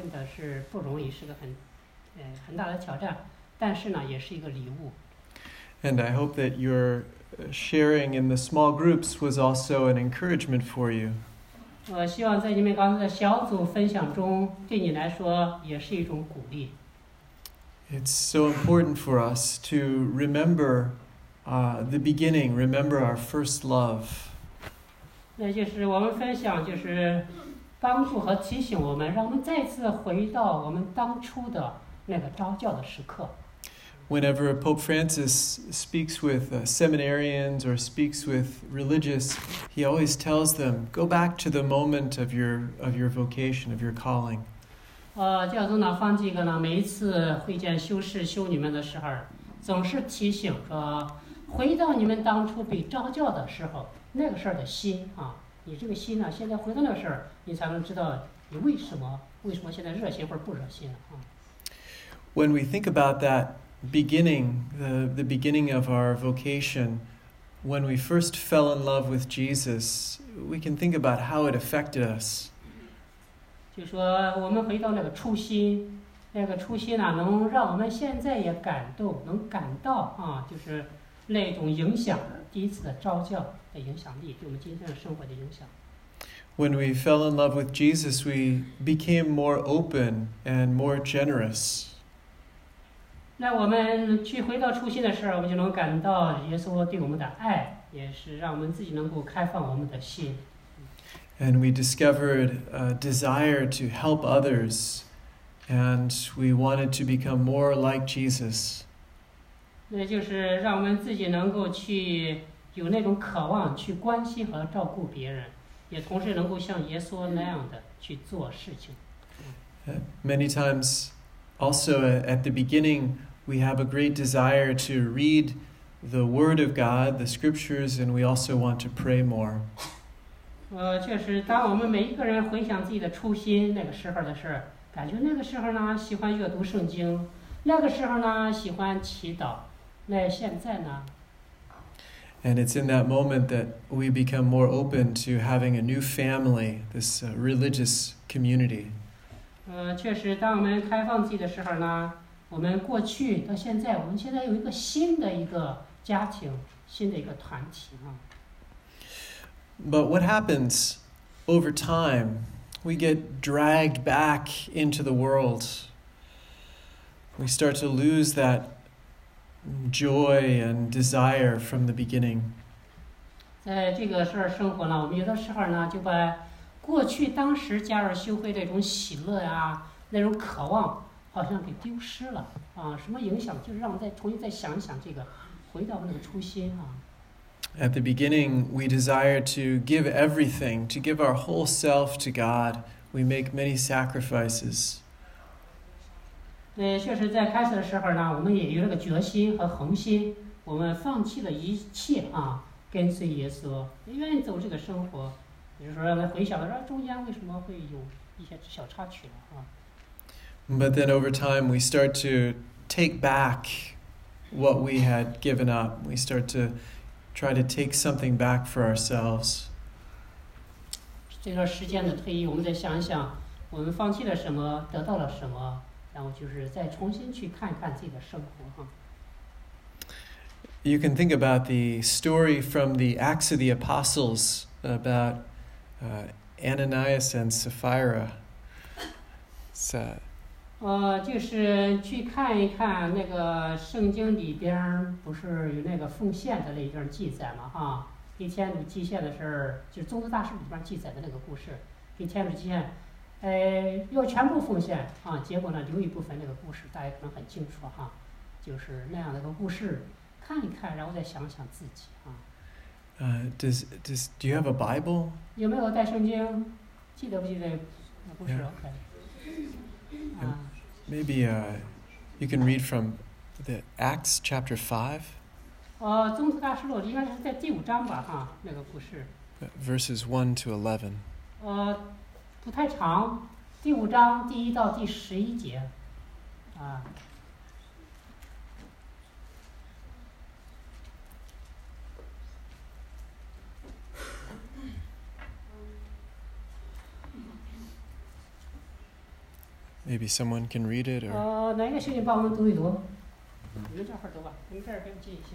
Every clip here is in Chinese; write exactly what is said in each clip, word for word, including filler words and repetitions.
真的是不容易，是个很呃很大的挑战，但是呢，也是一个礼物。 And I hope that your sharing in the small groups was also an encouragement for you. 我希望在你们刚才的小组分享中，对你来说也是一种鼓励。 It's so important for us to remember uh, the beginning, remember our first love. 那就是我们分享，就是帮助和提醒我们，让我们再次回到我们当初的那个招教的时刻。 Whenever Pope Francis speaks with uh, seminarians or speaks with religious, he always tells them, go back to the moment of your of your vocation, of your calling. 呃，教宗呢，方济各呢，每一次会见修士修女们的时候，总是提醒说，回到你们当初被招教的时候，那个事儿的心啊，你这个心呢，现在回到那个事儿，你才能知道你为什么为什么现在热心或者不热心了啊。 When we think about that beginning, the, the beginning of our vocation, when we first fell in love with Jesus, we can think about how it affected us. 就说我们回到那个初心，那个初心呢，能让我们现在也感动，能感到啊，就是那种影响，第一次的招教的影响力，对我们今天的生活的影响。 When we fell in love with Jesus, we became more open and more generous. 那我们去回到初心的时候，我们就能感到耶稣对我们的爱，也是让我们自己能够开放我们的心。 And we discovered a desire to help others, and we wanted to become more like Jesus. 那就是让我们自己能够去有那种渴望，去关心和照顾别人，也同时能够像耶稣那样的去做事情。 Uh, many times, also at the beginning, we have a great desire to read the Word of God, the Scriptures, and we also want to pray more. 呃，确实，当我们每一个人回想自己的初心那个时候的事儿，感觉那个时候呢喜欢阅读圣经，那个时候呢喜欢祈祷，那现在呢？ And it's in that moment that we become more open to having a new family, this uh, religious community. 呃，确实，当我们开放自己的时候呢，我们过去到现在，我们现在有一个新的一个家庭，新的一个团体啊。 But what happens over time? We get dragged back into the world. We start to lose that joy and desire from the beginning. 在这个事儿生活呢，我们有的时候呢，就把过去当时加入修会那种喜乐呀、那种渴望，好像给丢失了啊。什么影响？就是让我们再重新再想一想这个，回到那个初心啊。 At the beginning, we desire to give everything, to give our whole self to God. We make many sacrifices. 对，确实在开始的时候呢，我们也有这个决心和恒心，我们放弃了一切啊，跟随耶稣，也愿意走这个生活。比如说，让他回想的说，中间为什么会有一些小插曲了啊？ But then over time, we start to take back what we had given up. We start to try to take something back for ourselves. 这段时间的推移，我们再想一想，我们放弃了什么，得到了什么，然后就是再重新去看一看自己的生活哈。 You can think about the story from the Acts of the Apostles about uh, Ananias and Sapphira. It's, uh, 呃，就是去看一看那个圣经里边，不是有那个奉献的那一段记载嘛？哈，给天主祭献的事儿，就是宗祠大事里边记载的那个故事，给天主祭献，呃，要全部奉献啊，结果呢留一部分那个故事，大家可能很清楚哈，就是那样的一个故事，看一看，然后再想想自己啊。 uh, does does do you have a Bible? 有没有带圣经？记得不记得那故事 Yeah. ？OK。啊。 Maybe uh, you can read from the Acts chapter five. 呃，宗祠大事录应该是在第五章吧，哈，那个故事。 Verses one to eleven. 呃，不太长，第五章第一到第十一节，啊。 Maybe someone can read it or. 呃，哪个兄弟帮我们读一读？你们这会儿读吧，你们这儿给我记一下。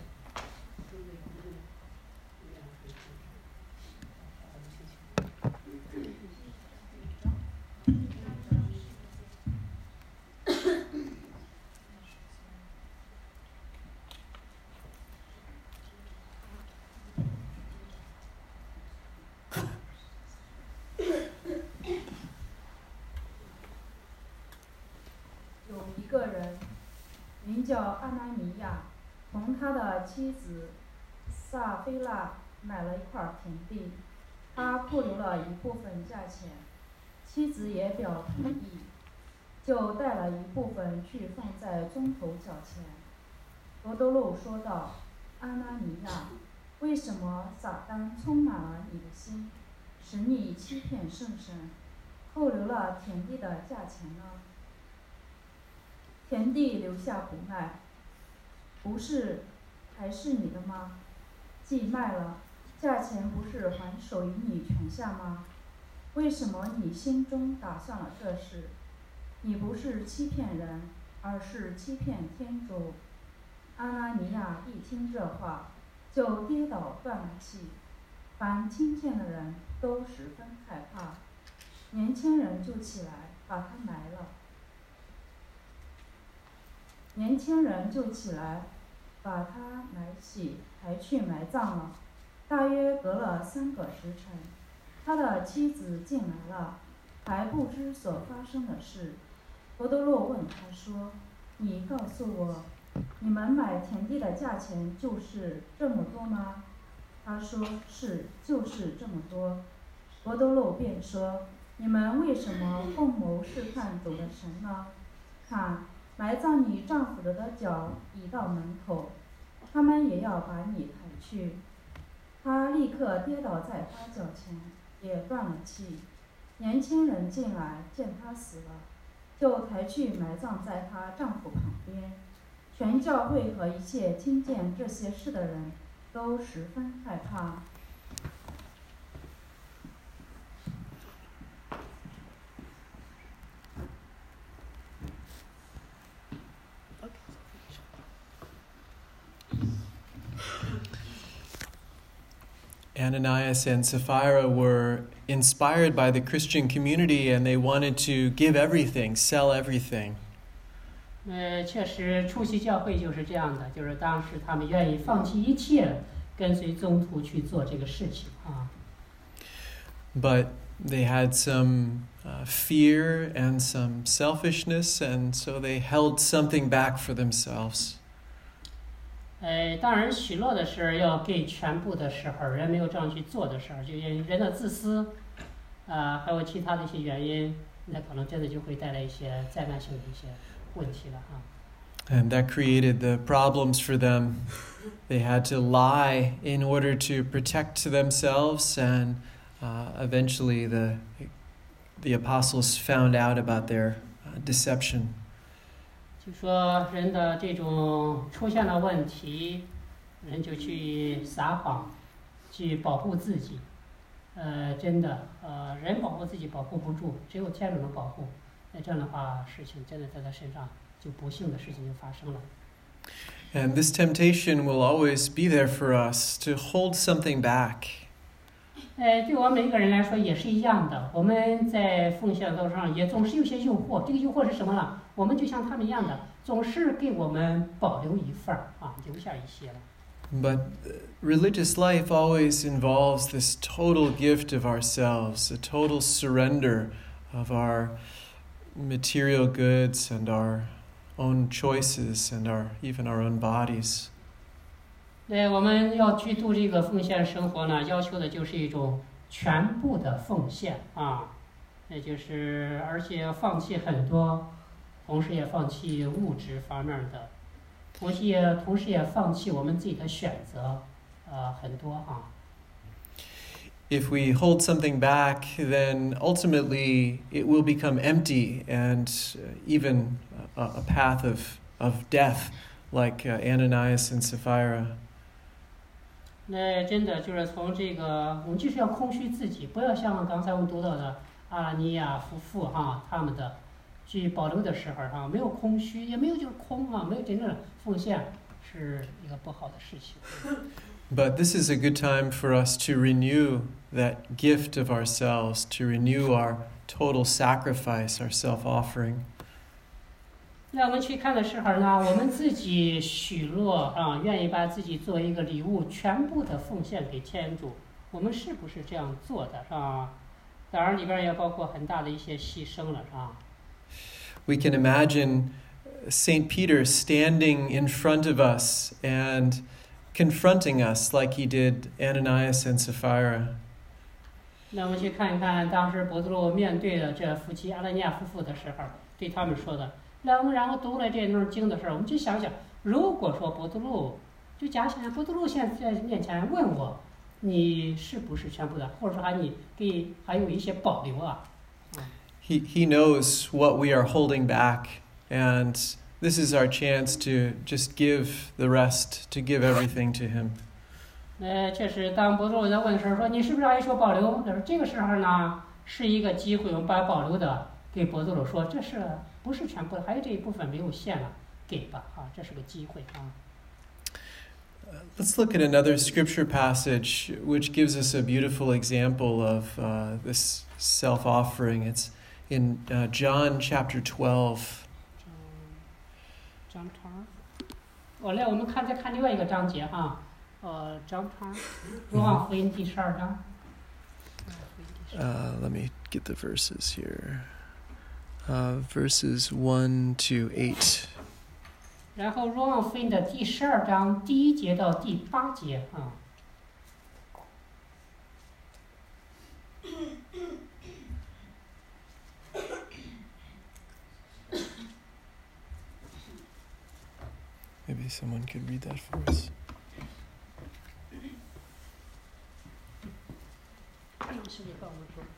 一个人名叫阿拿尼亚，同他的妻子萨菲拉买了一块田地，他扣留了一部分价钱，妻子也表同意，就带了一部分去放在宗头脚前。罗多禄说道：“阿拿尼亚，为什么撒旦充满了你的心，使你欺骗圣神，扣留了田地的价钱呢？田地留下不卖，不是还是你的吗？既卖了，价钱不是还属于你权下吗？为什么你心中打算了这事？你不是欺骗人，而是欺骗天主。”阿拿尼亚一听这话，就跌倒断了气。凡听见的人都十分害怕，年轻人就起来把他埋了。年轻人就起来，把他埋起，抬去埋葬了。大约隔了三个时辰，他的妻子进来了，还不知所发生的事。罗多禄问他说：“你告诉我，你们买田地的价钱就是这么多吗？”他说：“是，就是这么多。”罗多禄便说：“你们为什么共谋试探主的神呢？看，埋葬你丈夫的的脚已到门口，他们也要把你抬去。”他立刻跌倒在他脚前，也断了气。年轻人进来见他死了，就抬去埋葬在她丈夫旁边。全教会和一切听见这些事的人都十分害怕。 Ananias and Sapphira were inspired by the Christian community and they wanted to give everything, sell everything. 呃，确实，初期教会就是这样的，就是当时他们愿意放弃一切，跟随宗徒去做这个事情啊。 But they had some uh, fear and some selfishness, and so they held something back for themselves. 呃，当然，许诺的事要给全部的时候，人没有这样去做的时候，就因人的自私，啊、呃，还有其他的一些原因，那可能真的就会带来一些灾难性的一些问题了啊。 And that created the problems for them. They had to lie in order to protect themselves, and uh, eventually the the apostles found out about their uh, deception. 就说人的这种出现了问题，人就去撒谎，去保护自己。呃，真的，呃，人保护自己保护不住，只有天主能保护。那这样的话，事情真的在他身上，就不幸的事情就发生了。 And this temptation will always be there for us to hold something back. 呃，对我们每个人来说也是一样的。我们在奉献的道路上也总是有些诱惑，这个诱惑是什么呢？我们就像他们一样的，总是给我们保留一份儿啊，留下一些了。 But religious life always involves this total gift of ourselves, a total surrender of our material goods and our own choices and our even our own bodies. 对，我们要去度这个奉献生活呢，要求的就是一种全部的奉献啊，那就是而且要放弃很多，同时也放弃物质方面的，同时也同时也放弃我们自己的选择，呃，很多啊。 If we hold something back, then ultimately it will become empty and even a, a path of of death, like uh, Ananias and Sapphira. 那真的就是从这个，我们就是要空虚自己，不要像刚才我们读到的阿拉尼亚夫妇哈、啊，他们的， 去保留的时候啊，没有空虚，也没有就是空啊，没有真正的奉献，是一个不好的事情。 But this is a good time for us to renew that gift of ourselves, to renew our total sacrifice, our self-offering. 那我们去看的时候呢，我们自己许诺啊，愿意把自己作为一个礼物，全部的奉献给天主。我们是不是这样做的，是吧？当然里边也包括很大的一些牺牲了，是吧？ We can imagine Saint Peter standing in front of us and confronting us like he did Ananias and Sapphira. 那我们去看一看，当时伯多禄面对的这夫妻阿拿尼亚夫妇的时候，对他们说的。然后，然后读了这段经的时候，我们就想想，如果说伯多禄，就假想伯多禄现在在面前问我，你是不是全部的，或者说还你给还有一些保留啊？ He, he knows what we are holding back, and this is our chance to just give the rest, to give everything to him. 呃，确实，当伯多禄在问的时候，说你是不是还有所保留？他说这个时候呢，是一个机会，我们把保留的给伯多禄说，这是不是全部的？还有这一部分没有献了，给吧，啊，这是个机会啊。 Let's look at another scripture passage which gives us a beautiful example of uh, this self-offering. It's in uh, John chapter twelve. John twelve。我来，我们看再看另外一个章节哈，呃 ，John twelve， 若望福音第十二章。 Uh, let me get the verses here. Uh, verses one to eight. 然后若望福音的第十二章第一节到第八节啊。 Maybe someone could read that for us. 是你帮我们说。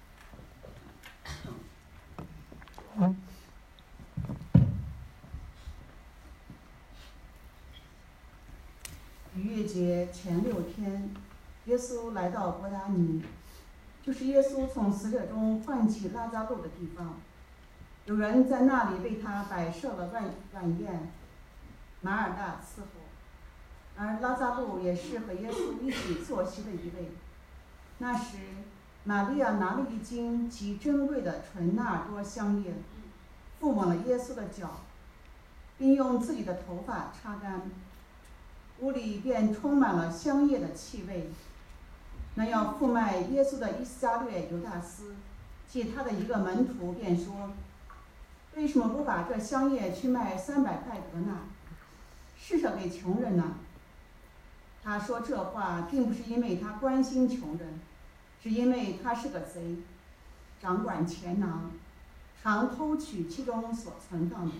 逾越节前六天，耶稣来到伯达尼，就是耶稣从死者中唤起拉扎路的地方。有人在那里为他摆设了晚晚宴，马尔大伺候，而拉扎路也是和耶稣一起坐席的一位。那时，玛利亚拿了一斤极珍贵的纯纳尔多香叶，覆抹了耶稣的脚，并用自己的头发擦干。 屋里便充满了香叶的气味。那要负卖耶稣的伊斯加略犹大斯，即他的一个门徒，便说：“为什么不把这香叶去卖三百块德纳，施舍给穷人呢？”他说这话，并不是因为他关心穷人，是因为他是个贼，掌管钱囊，常偷取其中所存放的。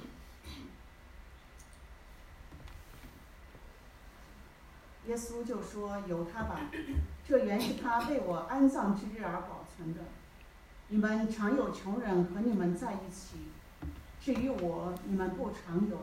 耶稣就说：“由他吧，这原是他为我安葬之日而保存的。你们常有穷人和你们在一起，至于我，你们不常有。”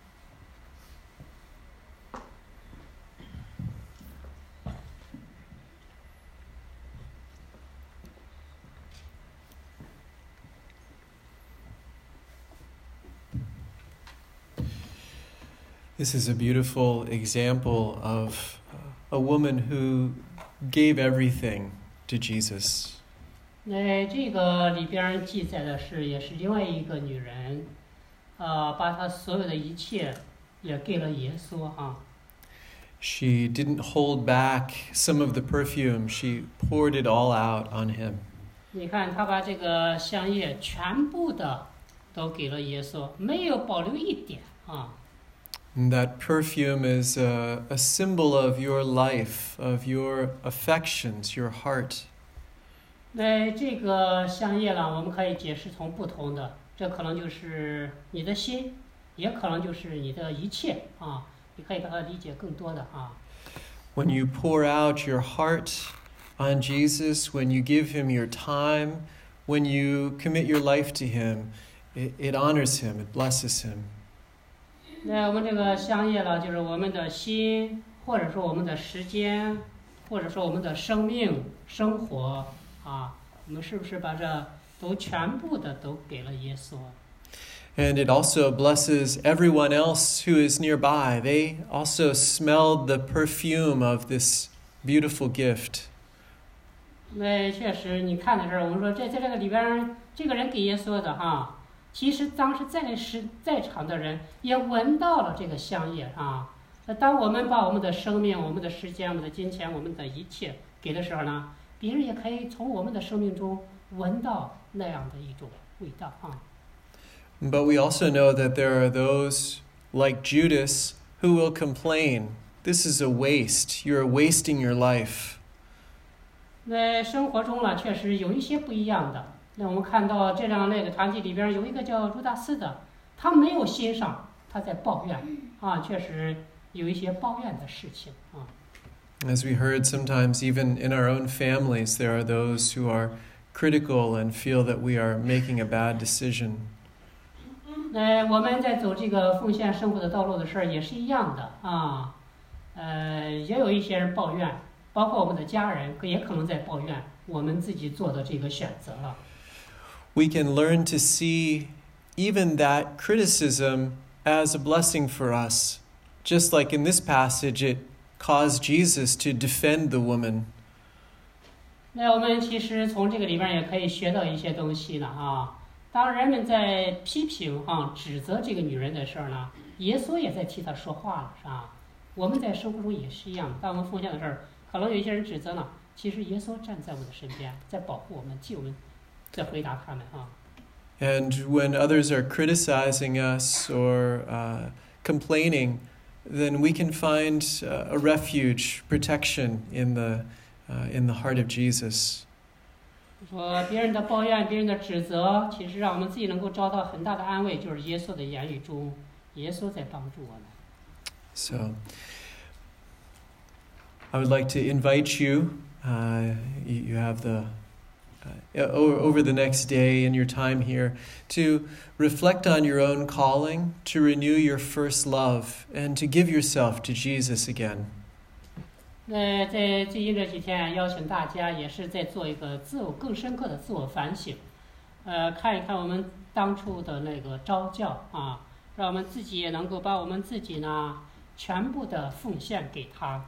This is a beautiful example of a woman who gave everything to Jesus. 那这个里边记载的是，也是另外一个女人，呃，把她所有的一切也给了耶稣哈。 She didn't hold back some of the perfume. She poured it all out on him. 你看，她把这个香叶全部的都给了耶稣，没有保留一点啊。 And that perfume is a, a symbol of your life, of your affections, your heart. 那这个香叶呢，我们可以解释从不同的，这可能就是你的心，也可能就是你的一切啊，你可以把它理解更多的啊。 When you pour out your heart on Jesus, when you give him your time, when you commit your life to him, it, it honors him, it blesses him. 那我们这个香叶呢，就是我们的心，或者说我们的时间，或者说我们的生命、生活啊，我们是不是把这都全部的都给了耶稣。 And it also blesses everyone else who is nearby. They also smelled the perfume of this beautiful gift. 那确实，你看到这儿，我们说在在这个里边，这个人给耶稣的哈，其实当时在时在场的人也闻到了这个香叶啊。那当我们把我们的生命、我们的时间、我们的金钱、我们的一切给的时候呢，别人也可以从我们的生命中闻到那样的一种味道啊。 But we also know that there are those like Judas who will complain. This is a waste. You're wasting your life. 那生活中呢，确实有一些不一样的。那我们看到这样那个团体里边有一个叫朱大斯的，他没有欣赏，他在抱怨啊，确实有一些抱怨的事情啊。 As we heard, sometimes even in our own families, there are those who are critical and feel that we are making a bad decision. 那我们在走这个奉献生活的道路的事儿也是一样的啊，呃，也有一些人抱怨，包括我们的家人也可能在抱怨我们自己做的这个选择了。 We can learn to see even that criticism as a blessing for us. Just like in this passage, it caused Jesus to defend the woman. 那我们其实从这个里边也可以学到一些东西呢啊。当人们在批评啊、指责这个女人的事儿呢，耶稣也在替她说话了，是吧？我们在生活中也是一样，当我们奉献的事儿，可能有一些人指责呢，其实耶稣站在我们的身边，在保护我们，替我们，在回答他们啊。 And when others are criticizing us or uh, complaining, then we can find uh, a refuge, protection in the uh, in the heart of Jesus. 说别人的抱怨、别人的指责，其实让我们自己能够找到很大的安慰，就是耶稣的言语中，耶稣在帮助我们。 So, I would like to invite you. Uh, you, you have the uh, over the next day in your time here to reflect on your own calling, to renew your first love, and to give yourself to Jesus again. 那在最近这几天，邀请大家也是在做一个自我更深刻的自我反省，呃，看一看我们当初的那个召教啊，让我们自己也能够把我们自己呢全部的奉献给他。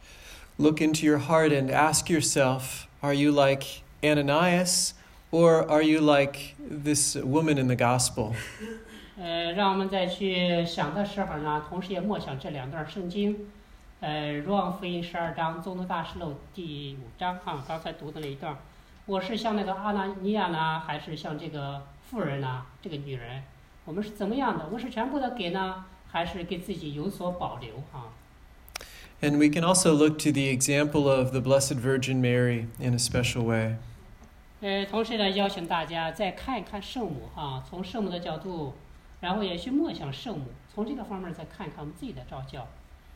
Look into your heart and ask yourself, are you like Ananias, or are you like this woman in the gospel? 呃，让我们再去想的时候呢，同时也默想这两段圣经。呃，若望福音十二章，宗徒大事录第五章啊，刚才读的那一段，我是像那个阿拿尼亚呢，还是像这个妇人呢？这个女人，我们是怎么样的？我们是全部的给呢，还是给自己有所保留啊？ And we can also look to the example of the Blessed Virgin Mary in a special way. 呃，同时呢，邀请大家再看一看圣母啊，从圣母的角度，然后也去默想圣母，从这个方面再看一看我们自己的召教。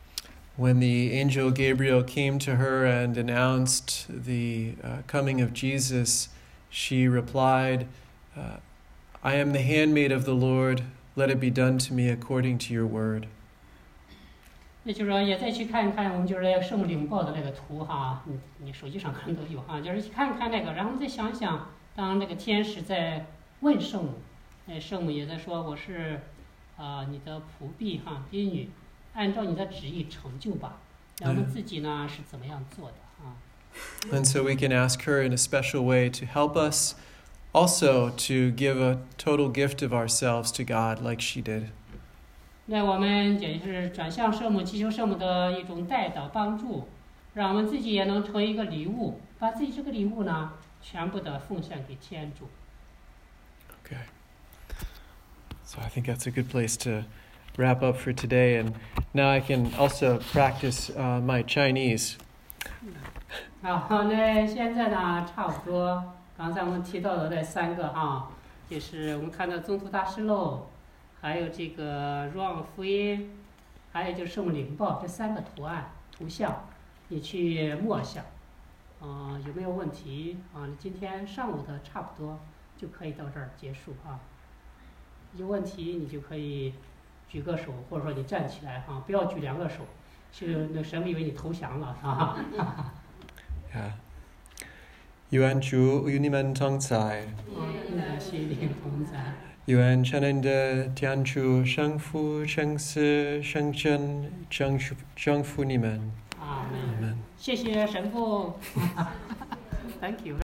When the angel Gabriel came to her and announced the uh, coming of Jesus, she replied, uh, I am the handmaid of the Lord, let it be done to me according to your word. 那就是说，也再去看一看我们就是圣母领报的那个图哈，你你手机上可能都有哈，就是去看一看那个，然后再想一想，当那个天使在问圣母，哎，圣母也在说我是啊、呃、你的仆婢哈，婢女。按照你的旨意成就吧，然后我们自己呢是怎么样做的啊？ And so we can ask her in a special way to help us also to give a total gift of ourselves to God like she did. 那我们也是转向圣母，祈求圣母的一种带导帮助，让我们自己也能成为一个礼物，把自己这个礼物呢全部的奉献给天主。 Okay. So I think that's a good place to wrap up for today, and now I can also practice uh, my Chinese. 好，那现在呢，差不多，刚才我们提到的这三个啊，就是我们看到宗徒大事录，还有这个若望福音，还有就是圣母领报这三个图案图像，你去默想，啊、呃，有没有问题啊？你今天上午的差不多就可以到这儿结束啊。有问题你就可以举个手，或者说你站起来啊，不要举两个手，就那神以为你投降了啊。 Yeah. 愿主与你们同在。 与你的心灵同在。 愿全能的天主圣父、圣子、圣真征服征服你们。 阿门。谢谢神父。Thank you.